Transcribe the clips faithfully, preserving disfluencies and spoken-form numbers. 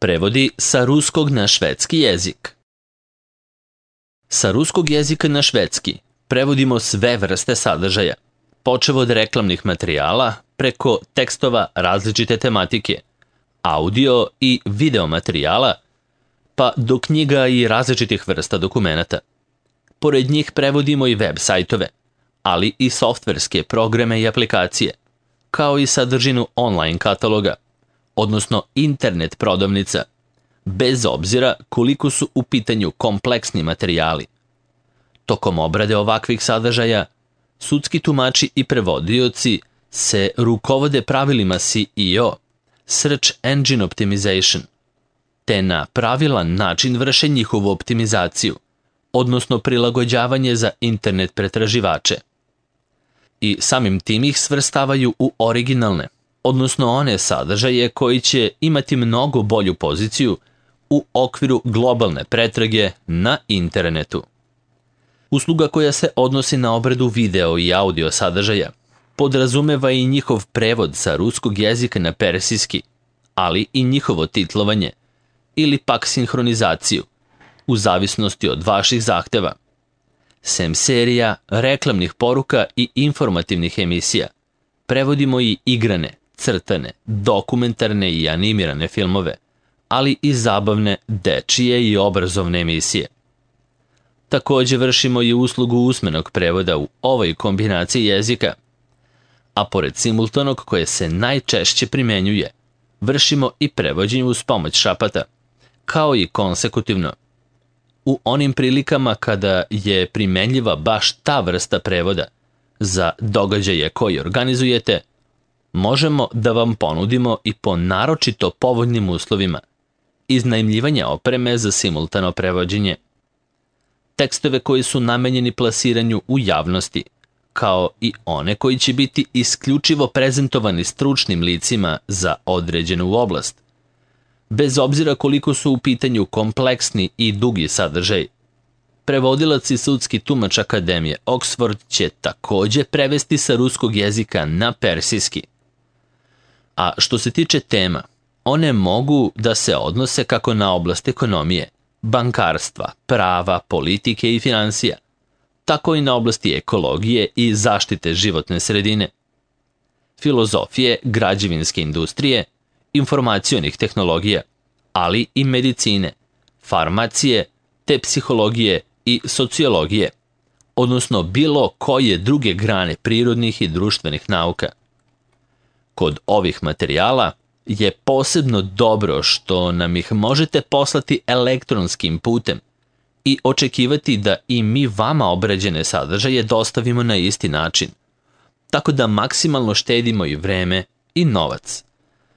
Prevodi sa ruskog na švedski jezik. Sa ruskog jezika na švedski prevodimo sve vrste sadržaja, počev od reklamnih materijala preko tekstova različite tematike, audio i video materijala, pa do knjiga i različitih vrsta dokumenata. Pored njih prevodimo i web sajtove, ali i softverske programe i aplikacije, kao i sadržinu online kataloga, odnosno internet prodavnica, bez obzira koliko su u pitanju kompleksni materijali. Tokom obrade ovakvih sadržaja, sudski tumači i prevodioci se rukovode pravilima S E O, Search Engine Optimization, te na pravilan način vrše njihovu optimizaciju, odnosno prilagođavanje za internet pretraživače. I samim tim ih svrstavaju u originalne, odnosno one sadržaje koji će imati mnogo bolju poziciju u okviru globalne pretrage na internetu. Usluga koja se odnosi na obradu video i audio sadržaja podrazumeva i njihov prevod sa ruskog jezika na persijski, ali i njihovo titlovanje ili pak sinhronizaciju, u zavisnosti od vaših zahteva. Sem serija, reklamnih poruka i informativnih emisija, prevodimo i igrane, crtane, dokumentarne i animirane filmove, ali i zabavne, dečije i obrazovne emisije. Takođe vršimo i uslugu usmenog prevoda u ovoj kombinaciji jezika, a pored simultanog koje se najčešće primenjuje, vršimo i prevođenje uz pomoć šapata, kao i konsekutivno. U onim prilikama kada je primenljiva baš ta vrsta prevoda za događaje koje organizujete, možemo da vam ponudimo i po naročito povoljnim uslovima iznajmljivanja opreme za simultano prevođenje. Tekstove koji su namenjeni plasiranju u javnosti, kao i one koji će biti isključivo prezentovani stručnim licima za određenu oblast. Bez obzira koliko su u pitanju kompleksni i dugi sadržaj, prevodilac i sudski tumač Akademije Oxford će takođe prevesti sa ruskog jezika na persijski. A što se tiče tema, one mogu da se odnose kako na oblast ekonomije, bankarstva, prava, politike i finansija, tako i na oblasti ekologije i zaštite životne sredine, filozofije, građevinske industrije, informacionih tehnologija, ali i medicine, farmacije, te psihologije i sociologije, odnosno bilo koje druge grane prirodnih i društvenih nauka. Kod ovih materijala je posebno dobro što nam ih možete poslati elektronskim putem i očekivati da i mi vama obrađene sadržaje dostavimo na isti način, tako da maksimalno štedimo i vreme i novac.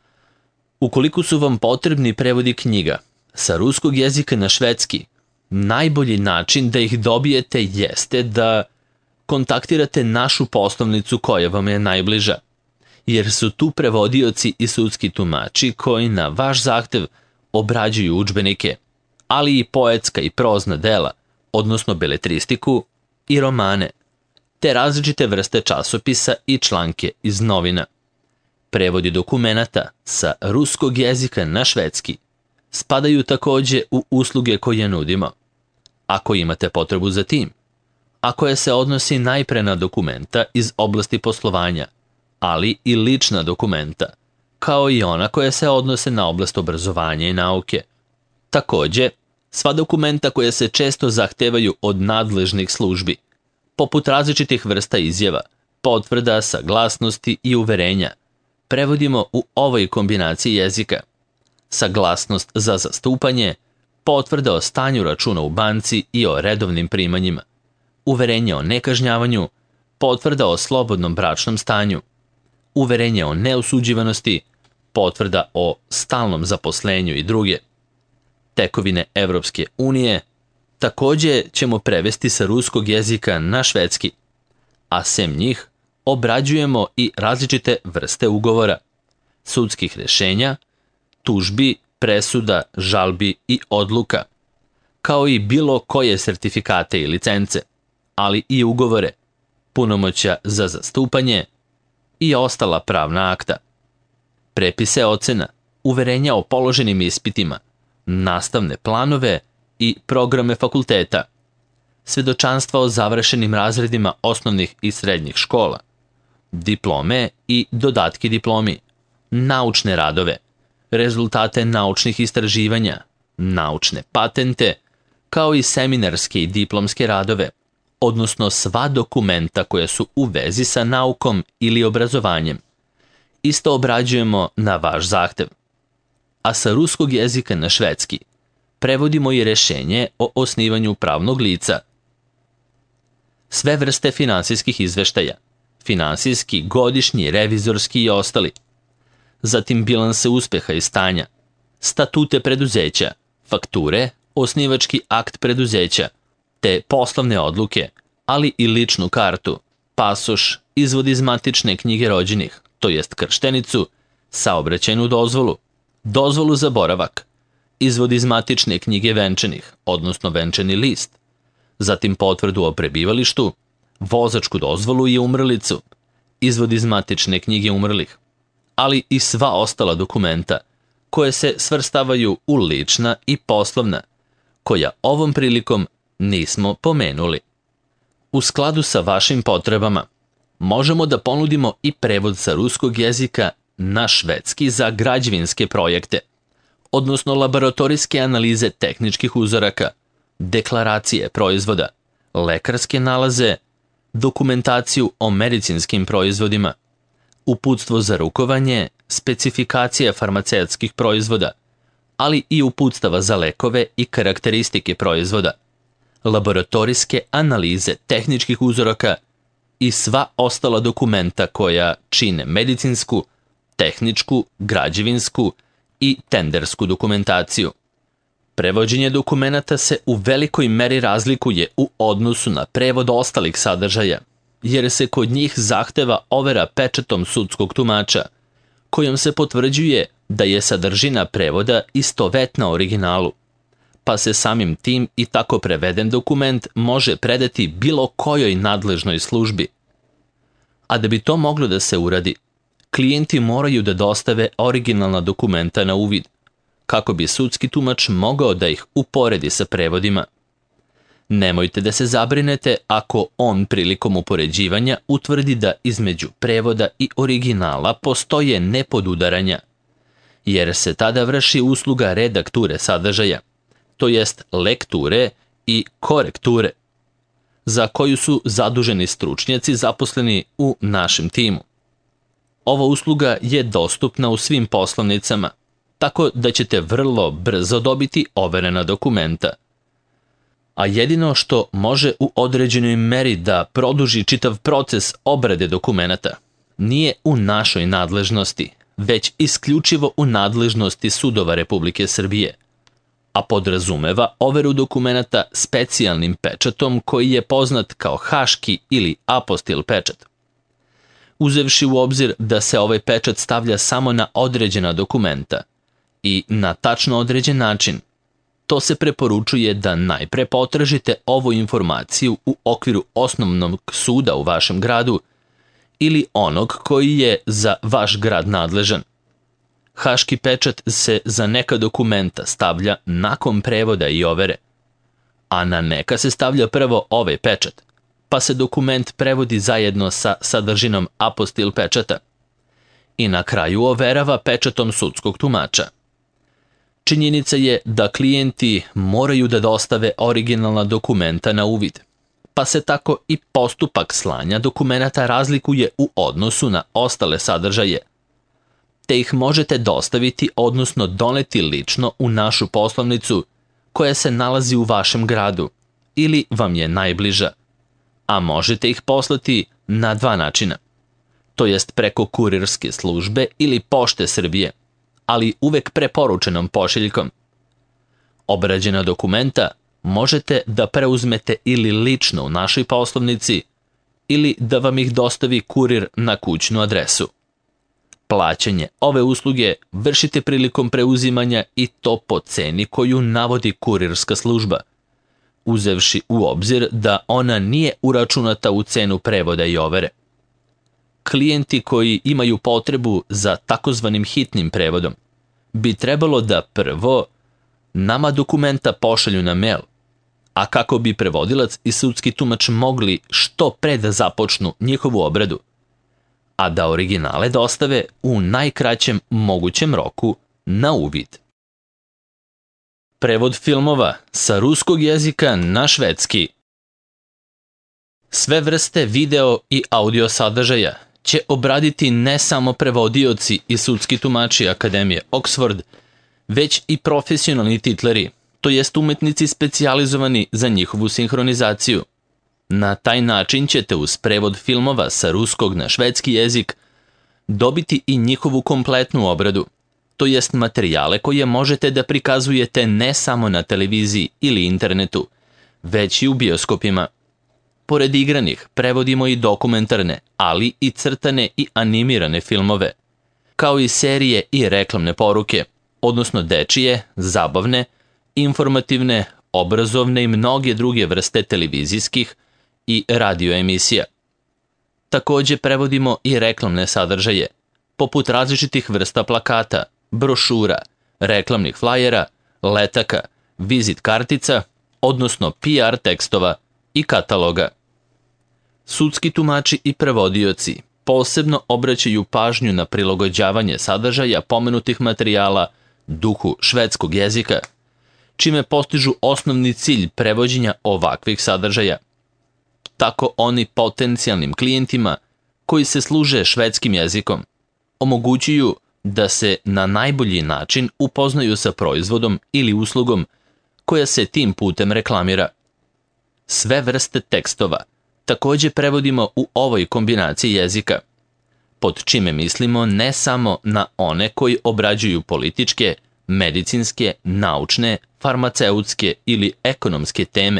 Ukoliko su vam potrebni prevodi knjiga sa ruskog jezika na švedski, najbolji način da ih dobijete jeste da kontaktirate našu poslovnicu koja vam je najbliža, jer su tu prevodioci i sudski tumači koji na vaš zahtev obrađuju udžbenike, ali i poetska i prozna dela, odnosno beletristiku i romane, te različite vrste časopisa i članke iz novina. Prevodi dokumenata sa ruskog jezika na švedski spadaju takođe u usluge koje nudimo, ako imate potrebu za tim, a koje se odnosi najpre na dokumenta iz oblasti poslovanja, ali i lična dokumenta, kao i ona koja se odnose na oblast obrazovanja i nauke. Takođe, sva dokumenta koja se često zahtevaju od nadležnih službi, poput različitih vrsta izjava, potvrda, saglasnosti i uverenja, prevodimo u ovoj kombinaciji jezika. Saglasnost za zastupanje, potvrda o stanju računa u banci i o redovnim primanjima, uverenje o nekažnjavanju, potvrda o slobodnom bračnom stanju, uverenje o neosuđivanosti, potvrda o stalnom zaposlenju i druge. Tekovine Evropske unije takođe ćemo prevesti sa ruskog jezika na švedski, a sem njih obrađujemo i različite vrste ugovora, sudskih rešenja, tužbi, presuda, žalbi i odluka, kao i bilo koje sertifikate i licence, ali i ugovore, punomoćja za zastupanje i ostala pravna akta, prepise ocena, uverenja o položenim ispitima, nastavne planove i programe fakulteta, svedočanstva o završenim razredima osnovnih i srednjih škola, diplome i dodatke diplomi, naučne radove, rezultate naučnih istraživanja, naučne patente, kao i seminarske i diplomske radove, odnosno sva dokumenta koja su u vezi sa naukom ili obrazovanjem. Isto obrađujemo na vaš zahtev. A sa ruskog jezika na švedski prevodimo i rešenje o osnivanju pravnog lica. Sve vrste finansijskih izveštaja, finansijski, godišnji, revizorski i ostali. Zatim bilanse uspeha i stanja, statute preduzeća, fakture, osnivački akt preduzeća, te poslovne odluke, ali i ličnu kartu, pasoš, izvod iz matične knjige rođenih, to jest krštenicu, saobraćajnu dozvolu, dozvolu za boravak, izvod iz matične knjige venčanih, odnosno venčani list, zatim potvrdu o prebivalištu, vozačku dozvolu i umrlicu, izvod iz matične knjige umrlih, ali i sva ostala dokumenta koje se svrstavaju u lična i poslovna, koja ovom prilikom nismo pomenuli. U skladu sa vašim potrebama, možemo da ponudimo i prevod sa ruskog jezika na švedski za građevinske projekte, odnosno laboratorijske analize tehničkih uzoraka, deklaracije proizvoda, lekarske nalaze, dokumentaciju o medicinskim proizvodima, uputstvo za rukovanje, specifikacija farmaceutskih proizvoda, ali i uputstava za lekove i karakteristike proizvoda, laboratorijske analize tehničkih uzoraka i sva ostala dokumenta koja čine medicinsku, tehničku, građevinsku i tendersku dokumentaciju. Prevođenje dokumenata se u velikoj meri razlikuje u odnosu na prevod ostalih sadržaja, jer se kod njih zahteva overa pečatom sudskog tumača, kojom se potvrđuje da je sadržina prevoda istovetna originalu, pa se samim tim i tako preveden dokument može predati bilo kojoj nadležnoj službi. A da bi to moglo da se uradi, klijenti moraju da dostave originalna dokumenta na uvid, kako bi sudski tumač mogao da ih uporedi sa prevodima. Nemojte da se zabrinete ako on prilikom upoređivanja utvrdi da između prevoda i originala postoje nepodudaranja, jer se tada vrši usluga redakture sadržaja, to jest lekture i korekture, za koju su zaduženi stručnjaci zaposleni u našem timu. Ova usluga je dostupna u svim poslovnicama, tako da ćete vrlo brzo dobiti overena dokumenta. A jedino što može u određenoj meri da produži čitav proces obrade dokumenata nije u našoj nadležnosti, već isključivo u nadležnosti sudova Republike Srbije, a podrazumeva overu dokumenata specijalnim pečatom koji je poznat kao haški ili apostil pečat. Uzevši u obzir da se ovaj pečat stavlja samo na određena dokumenta i na tačno određen način, to se preporučuje da najpre potražite ovu informaciju u okviru osnovnog suda u vašem gradu ili onog koji je za vaš grad nadležan. Haški pečat se za neka dokumenta stavlja nakon prevoda i overe, a na neka se stavlja prvo ovaj pečat, pa se dokument prevodi zajedno sa sadržinom apostil pečata i na kraju overava pečatom sudskog tumača. Činjenica je da klijenti moraju da dostave originalna dokumenta na uvid, pa se tako i postupak slanja dokumenata razlikuje u odnosu na ostale sadržaje, te ih možete dostaviti, odnosno doneti lično u našu poslovnicu koja se nalazi u vašem gradu ili vam je najbliža, a možete ih poslati na dva načina, to jest preko kurirske službe ili pošte Srbije, ali uvek preporučenom pošiljkom. Obrađena dokumenta možete da preuzmete ili lično u našoj poslovnici ili da vam ih dostavi kurir na kućnu adresu. Plaćanje ove usluge vršite prilikom preuzimanja i to po ceni koju navodi kurirska služba, uzevši u obzir da ona nije uračunata u cenu prevoda i overe. Klijenti koji imaju potrebu za takozvanim hitnim prevodom bi trebalo da prvo nama dokumenta pošalju na mail, a kako bi prevodilac i sudski tumač mogli što pre da započnu njihovu obradu, a da originale dostave u najkraćem mogućem roku na uvid. Prevod filmova sa ruskog jezika na švedski. Sve vrste video i audio sadržaja će obraditi ne samo prevodioci i sudski tumači Akademije Oxford, već i profesionalni titleri, to jest umetnici specijalizovani za njihovu sinhronizaciju. Na taj način ćete uz prevod filmova sa ruskog na švedski jezik dobiti i njihovu kompletnu obradu, to jest materijale koje možete da prikazujete ne samo na televiziji ili internetu, već i u bioskopima. Pored igranih, prevodimo i dokumentarne, ali i crtane i animirane filmove, kao i serije i reklamne poruke, odnosno dečije, zabavne, informativne, obrazovne i mnoge druge vrste televizijskih i radio emisija. Takođe prevodimo i reklamne sadržaje, poput različitih vrsta plakata, brošura, reklamnih flajera, letaka, vizit kartica, odnosno P R tekstova i kataloga. Sudski tumači i prevodioci posebno obraćaju pažnju na prilagođavanje sadržaja pomenutih materijala duhu švedskog jezika, čime postižu osnovni cilj prevođenja ovakvih sadržaja. Tako oni potencijalnim klijentima koji se služe švedskim jezikom omogućuju da se na najbolji način upoznaju sa proizvodom ili uslugom koja se tim putem reklamira. Sve vrste tekstova takođe prevodimo u ovoj kombinaciji jezika, pod čime mislimo ne samo na one koji obrađuju političke, medicinske, naučne, farmaceutske ili ekonomske teme,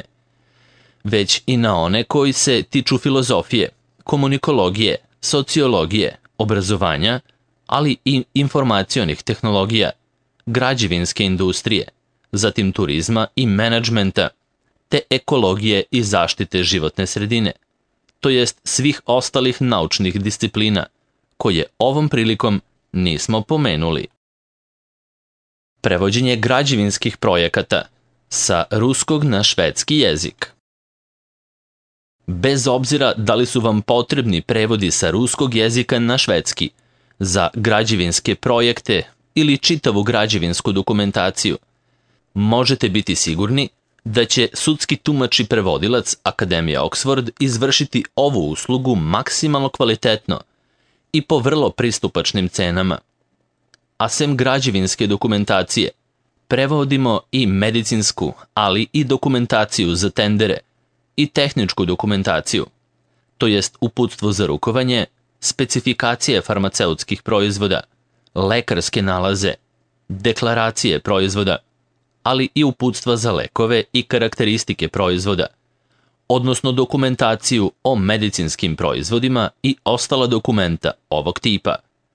već i na one koji se tiču filozofije, komunikologije, sociologije, obrazovanja, ali i informacionih tehnologija, građevinske industrije, zatim turizma i menadžmenta, te ekologije i zaštite životne sredine, to jest svih ostalih naučnih disciplina, koje ovom prilikom nismo pomenuli. Prevođenje građevinskih projekata sa ruskog na švedski jezik. Bez obzira da li su vam potrebni prevodi sa ruskog jezika na švedski za građevinske projekte ili čitavu građevinsku dokumentaciju, možete biti sigurni da će sudski tumač i prevodilac Akademija Oxford izvršiti ovu uslugu maksimalno kvalitetno i po vrlo pristupačnim cenama. A sem građevinske dokumentacije, prevodimo i medicinsku, ali i dokumentaciju za tendere i tehničku dokumentaciju, to jest uputstvo za rukovanje, specifikacije farmaceutskih proizvoda, lekarske nalaze, deklaracije proizvoda, ali i uputstva za lekove i karakteristike proizvoda, odnosno dokumentaciju o medicinskim proizvodima i ostala dokumenta ovog tipa.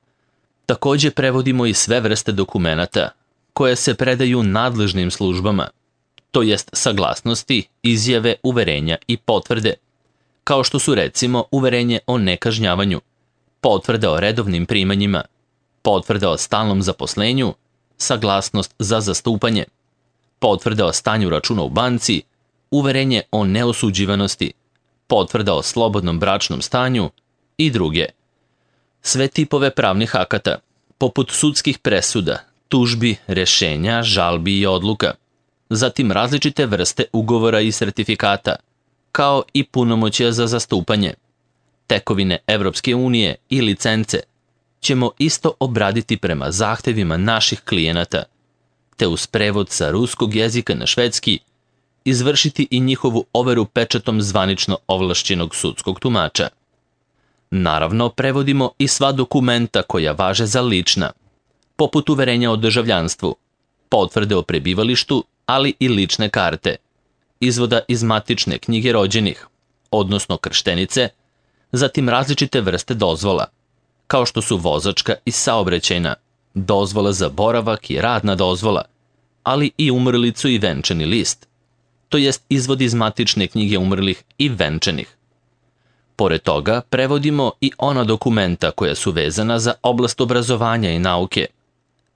Takođe prevodimo i sve vrste dokumenata koje se predaju nadležnim službama, to jest saglasnosti, izjave, uverenja i potvrde, kao što su recimo uverenje o nekažnjavanju, potvrda o redovnim primanjima, potvrda o stalnom zaposlenju, saglasnost za zastupanje, potvrda o stanju računa u banci, uverenje o neosuđivanosti, potvrda o slobodnom bračnom stanju i druge. Sve tipove pravnih akata, poput sudskih presuda, tužbi, rešenja, žalbi i odluka, zatim različite vrste ugovora i sertifikata, kao i punomoćja za zastupanje, tekovine Evropske unije i licence, ćemo isto obraditi prema zahtevima naših klijenata, te uz prevod sa ruskog jezika na švedski izvršiti i njihovu overu pečatom zvanično ovlašćenog sudskog tumača. Naravno, prevodimo i sva dokumenta koja važe za lična, poput uverenja o državljanstvu, potvrde o prebivalištu, ali i lične karte, izvoda iz matične knjige rođenih, odnosno krštenice, zatim različite vrste dozvola, kao što su vozačka i saobraćajna, dozvola za boravak i radna dozvola, ali i umrlicu i venčani list, to jest izvod iz matične knjige umrlih i venčanih. Pored toga, prevodimo i ona dokumenta koja su vezana za oblast obrazovanja i nauke,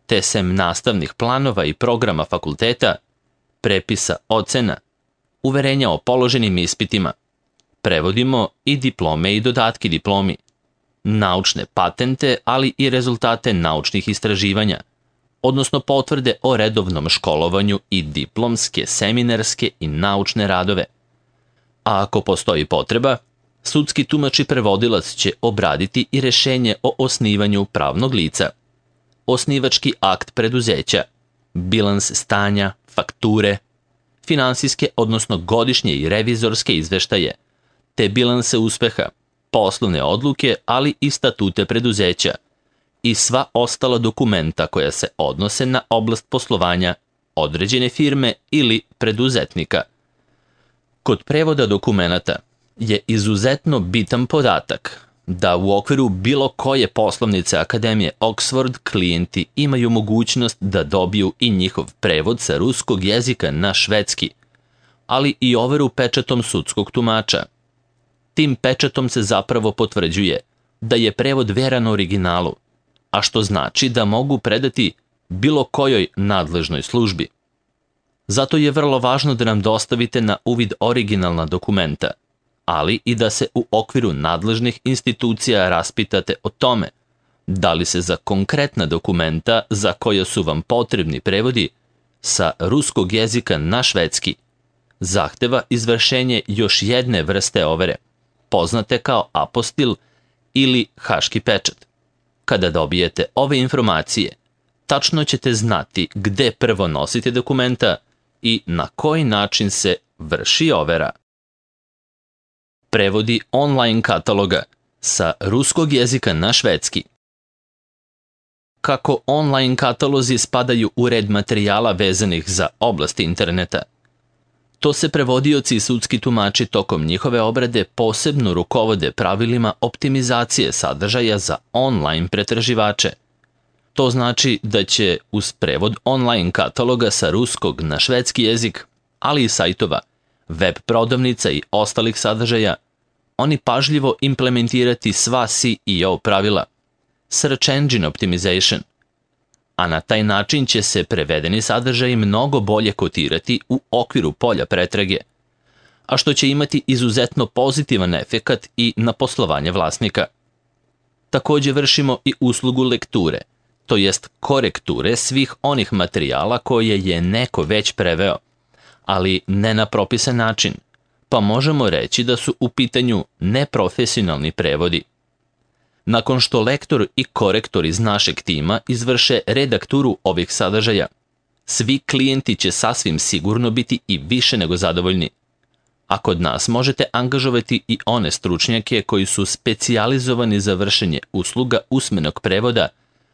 te sem nastavnih planova i programa fakulteta, prepisa ocena, uverenja o položenim ispitima, prevodimo i diplome i dodatke diplomi, naučne patente, ali i rezultate naučnih istraživanja, odnosno potvrde o redovnom školovanju i diplomske, seminarske i naučne radove. A ako postoji potreba, sudski tumač i prevodilac će obraditi i rešenje o osnivanju pravnog lica, osnivački akt preduzeća, bilans stanja, fakture, finansijske, odnosno godišnje i revizorske izveštaje, te bilanse uspeha, poslovne odluke, ali i statute preduzeća i sva ostala dokumenta koja se odnose na oblast poslovanja određene firme ili preduzetnika. Kod prevoda dokumenata je izuzetno bitan podatak da u okviru bilo koje poslovnice Akademije Oxford klijenti imaju mogućnost da dobiju i njihov prevod sa ruskog jezika na švedski, ali i overu pečatom sudskog tumača. Tim pečatom se zapravo potvrđuje da je prevod veran originalu, a što znači da mogu predati bilo kojoj nadležnoj službi. Zato je vrlo važno da nam dostavite na uvid originalna dokumenta, ali i da se u okviru nadležnih institucija raspitate o tome da li se za konkretna dokumenta za koja su vam potrebni prevodi sa ruskog jezika na švedski zahteva izvršenje još jedne vrste overe, poznate kao apostil ili haški pečat. Kada dobijete ove informacije, tačno ćete znati gde prvo nosite dokumenta i na koji način se vrši overa. Prevodi online kataloga sa ruskog jezika na švedski. Kako online katalozi spadaju u red materijala vezanih za oblast interneta, to se prevodioci i sudski tumači tokom njihove obrade posebno rukovode pravilima optimizacije sadržaja za online pretraživače. To znači da će uz prevod online kataloga sa ruskog na švedski jezik, ali i sajtova, web prodavnica i ostalih sadržaja, oni pažljivo implementirati sva S E O pravila, Search Engine Optimization, a na taj način će se prevedeni sadržaj mnogo bolje kotirati u okviru polja pretrage, a što će imati izuzetno pozitivan efekat i na poslovanje vlasnika. Takođe vršimo i uslugu lekture, to jest korekture svih onih materijala koje je neko već preveo, ali ne na propisan način, pa možemo reći da su u pitanju neprofesionalni prevodi. Nakon što lektor i korektor iz našeg tima izvrše redakturu ovih sadržaja, svi klijenti će sasvim sigurno biti i više nego zadovoljni. A kod nas možete angažovati i one stručnjake koji su specijalizovani za vršenje usluga usmenog prevoda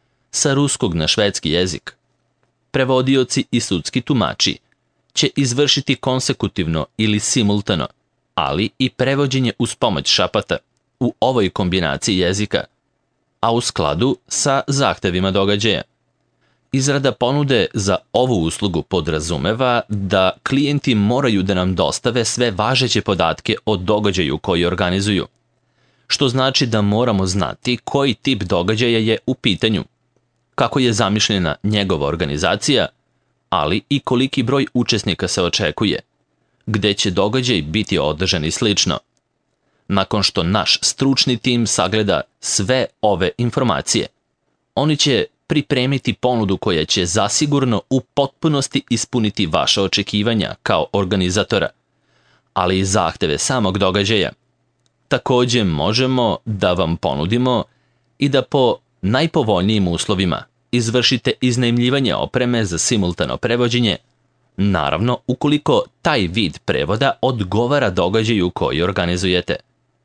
sa ruskog na švedski jezik. Prevodioci i sudski tumači će izvršiti konsekutivno ili simultano, ali i prevođenje uz pomoć šapata u ovoj kombinaciji jezika, a u skladu sa zahtevima događaja. Izrada ponude za ovu uslugu podrazumeva da klijenti moraju da nam dostave sve važeće podatke o događaju koji organizuju, što znači da moramo znati koji tip događaja je u pitanju, kako je zamišljena njegova organizacija, ali i koliki broj učesnika se očekuje, gde će događaj biti održan i slično. Nakon što naš stručni tim sagleda sve ove informacije, oni će pripremiti ponudu koja će zasigurno u potpunosti ispuniti vaše očekivanja kao organizatora, ali i zahteve samog događaja. Takođe možemo da vam ponudimo i da po najpovoljnijim uslovima izvršite iznajmljivanje opreme za simultano prevođenje, naravno ukoliko taj vid prevoda odgovara događaju koji organizujete.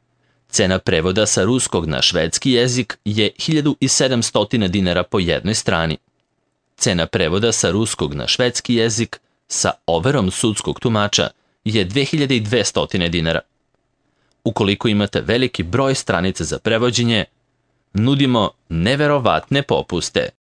Cena prevoda sa ruskog na švedski jezik je hiljadu sedamsto dinara po jednoj strani. Cena prevoda sa ruskog na švedski jezik sa overom sudskog tumača je dve hiljade dvesta dinara. Ukoliko imate veliki broj stranica za prevođenje, nudimo neverovatne popuste.